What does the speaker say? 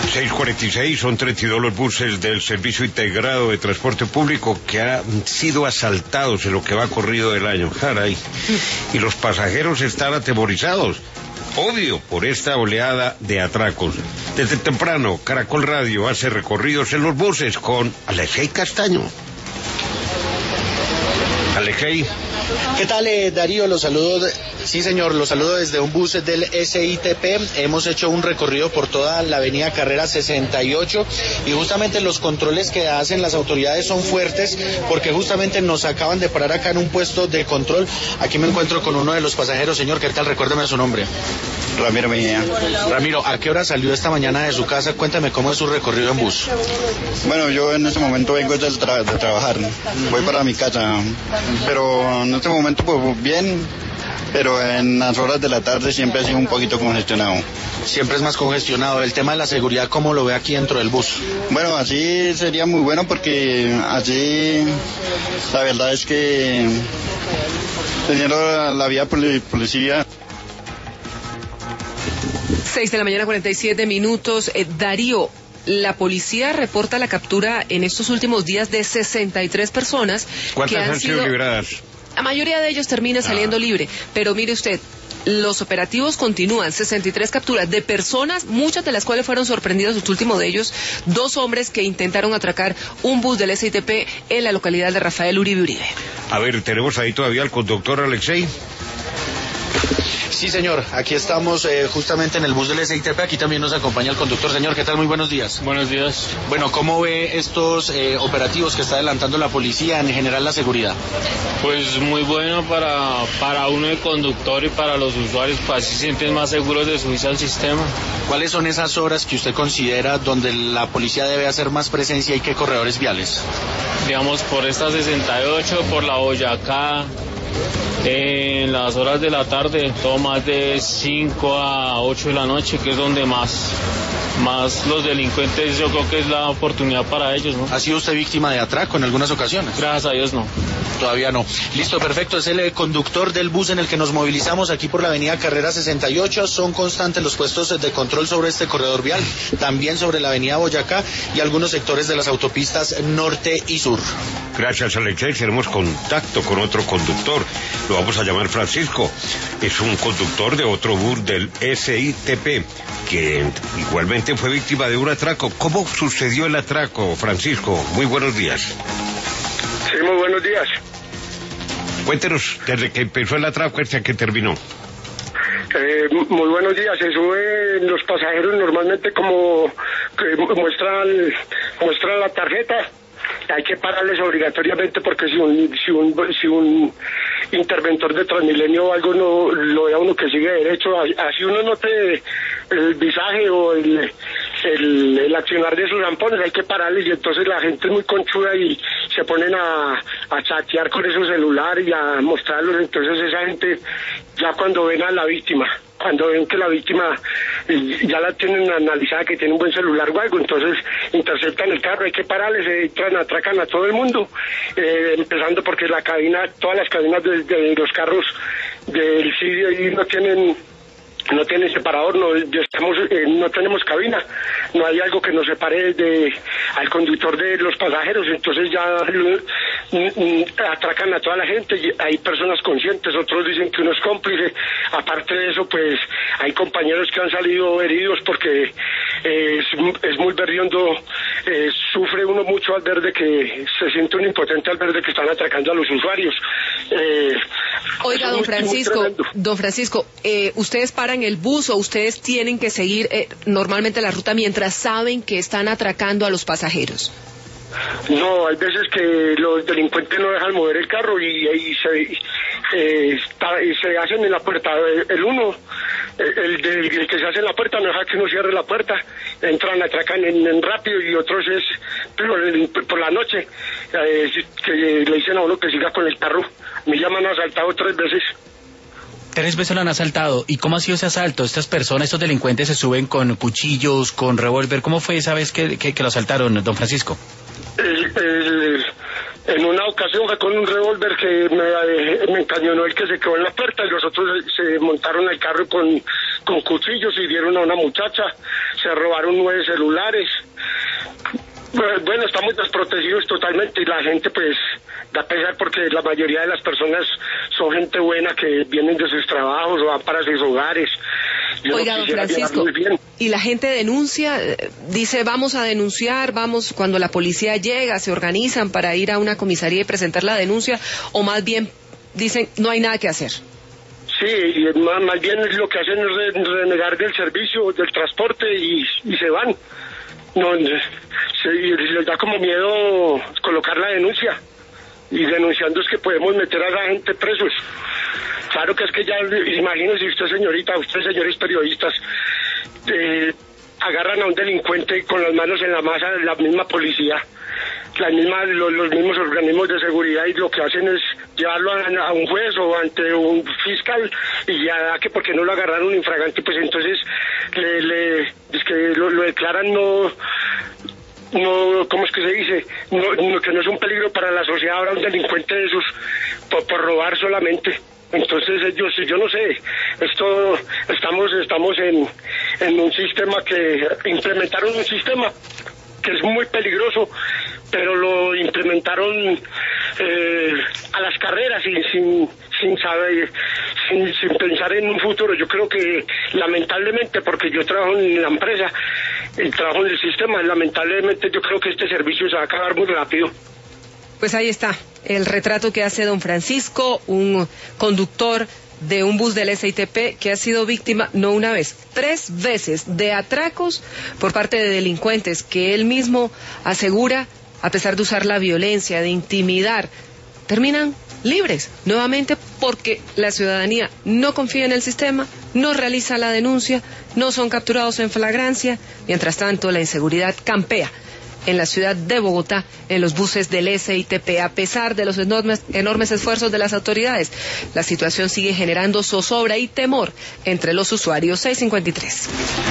6:46, son 32 los buses del Servicio Integrado de Transporte Público que han sido asaltados en lo que va corrido del año. Caray. Y los pasajeros están atemorizados, obvio, por esta oleada de atracos. Desde temprano, Caracol Radio hace recorridos en los buses con Alexei Castaño. Alexei. ¿Qué tal, Darío? Los saludo. Sí, señor, los saludo desde un bus del SITP. Hemos hecho un recorrido por toda la avenida Carrera 68 y justamente los controles que hacen las autoridades son fuertes porque justamente nos acaban de parar acá en un puesto de control. Aquí me encuentro con uno de los pasajeros. Señor, ¿qué tal? Recuérdeme su nombre. Ramiro Mejía. Ramiro, ¿a qué hora salió esta mañana de su casa? Cuéntame cómo es su recorrido en bus. Bueno, yo en este momento vengo de trabajar. Voy para mi casa, pero en este momento pues bien, pero en las horas de la tarde siempre ha sido un poquito congestionado. Siempre es más congestionado. El tema de la seguridad, ¿cómo lo ve aquí dentro del bus? Bueno, así sería muy bueno porque así la verdad es que teniendo la vía policía. 6 de la mañana, 47 minutos. Darío, la policía reporta la captura en estos últimos días de 63 personas. ¿Cuántas han sido liberadas? La mayoría de ellos termina saliendo libre, pero mire usted, los operativos continúan, 63 capturas de personas, muchas de las cuales fueron sorprendidas, el último de ellos, 2 hombres que intentaron atracar un bus del SITP en la localidad de Rafael Uribe Uribe. A ver, tenemos ahí todavía al conductor Alexei. Sí, señor, aquí estamos justamente en el bus del SITP, aquí también nos acompaña el conductor. Señor, ¿qué tal? Muy buenos días. Buenos días. Bueno, ¿cómo ve estos operativos que está adelantando la policía, en general la seguridad? Pues muy bueno para uno el conductor y para los usuarios, pues así se sienten más seguros de subirse al sistema. ¿Cuáles son esas horas que usted considera donde la policía debe hacer más presencia y qué corredores viales? Digamos, por esta 68, por la Boyacá. En las horas de la tarde, todo más de 5 a 8 de la noche, que es donde más los delincuentes, yo creo que es la oportunidad para ellos, ¿no? ¿Ha sido usted víctima de atraco en algunas ocasiones? Gracias a Dios, no. Todavía no. Listo, perfecto. Es el conductor del bus en el que nos movilizamos aquí por la avenida Carrera 68. Son constantes los puestos de control sobre este corredor vial, también sobre la avenida Boyacá y algunos sectores de las autopistas norte y sur. Gracias, Alexei. Tenemos contacto con otro conductor. Lo vamos a llamar Francisco. Es un conductor de otro bus del SITP que igualmente fue víctima de un atraco. ¿Cómo sucedió el atraco, Francisco? Muy buenos días. Sí, muy buenos días. Cuéntenos desde que empezó el atraco hasta que terminó. Muy buenos días. Se suben los pasajeros normalmente como que muestran la tarjeta. Hay que pararles obligatoriamente porque si un interventor de Transmilenio o algo no lo ve a uno que sigue derecho, así uno note el visaje o el accionar de sus rampones, hay que pararles, y entonces la gente es muy conchuda y se ponen a chatear con esos celulares y a mostrarlos. Entonces esa gente, ya cuando ven a la víctima, cuando ven que la víctima ya la tienen analizada, que tiene un buen celular o algo, entonces interceptan el carro, hay que pararles, atracan a todo el mundo, empezando porque la cabina, todas las cabinas de los carros del CIDI no tienen separador, no tenemos cabina, no hay algo que nos separe al conductor de los pasajeros, entonces ya atracan a toda la gente, y hay personas conscientes, otros dicen que uno es cómplice. Aparte de eso, pues hay compañeros que han salido heridos porque es muy berriondo, sufre uno mucho al ver de que se siente un impotente al ver de que están atracando a los usuarios. Oiga, don Francisco, ¿ustedes paran el bus o ustedes tienen que seguir normalmente la ruta mientras saben que están atracando a los pasajeros? No, hay veces que los delincuentes no dejan mover el carro y se hacen en la puerta. El que se hace en la puerta no deja que uno cierre la puerta, entran, atracan en rápido, y otros es por la noche, que le dicen a uno que siga con el carro. Me llaman asaltado 3 veces. 3 veces lo han asaltado. ¿Y cómo ha sido ese asalto? Estas personas, estos delincuentes se suben con cuchillos, con revólver. ¿Cómo fue esa vez que lo asaltaron, don Francisco? En una ocasión fue con un revólver que me encañonó el que se quedó en la puerta, y los otros se montaron al carro con con cuchillos hirieron a una muchacha, se robaron 9 celulares. Bueno, estamos desprotegidos totalmente y la gente pues da pesar porque la mayoría de las personas son gente buena que vienen de sus trabajos o van para sus hogares. Oiga, don Francisco, y la gente denuncia, dice vamos a denunciar, vamos, cuando la policía llega, se organizan para ir a una comisaría y presentar la denuncia, o más bien dicen no hay nada que hacer. Sí, y más bien lo que hacen es renegar del servicio, del transporte y se van. No, les da como miedo colocar la denuncia, y denunciando es que podemos meter a la gente presos. Claro que es que ya, imagínese usted, señorita, usted, señores periodistas, agarran a un delincuente con las manos en la masa de la misma policía, los mismos organismos de seguridad, y lo que hacen es llevarlo a un juez o ante un fiscal, y ya que porque no lo agarraron infragante, pues entonces es que lo declaran no, ¿cómo es que se dice? Que no es un peligro para la sociedad ahora un delincuente de esos por robar solamente. Entonces yo no sé, estamos en un sistema que implementaron un sistema que es muy peligroso, pero lo implementaron a las carreras sin saber, sin pensar en un futuro. Yo creo que lamentablemente, porque yo trabajo en la empresa, trabajo en el sistema, lamentablemente yo creo que este servicio se va a acabar muy rápido. Pues ahí está el retrato que hace don Francisco, un conductor de un bus del SITP que ha sido víctima no una vez, 3 veces de atracos por parte de delincuentes que él mismo asegura, a pesar de usar la violencia, de intimidar, terminan libres nuevamente porque la ciudadanía no confía en el sistema, no realiza la denuncia, no son capturados en flagrancia. Mientras tanto, la inseguridad campea en la ciudad de Bogotá, en los buses del SITP. A pesar de los enormes esfuerzos de las autoridades, la situación sigue generando zozobra y temor entre los usuarios. 6:53.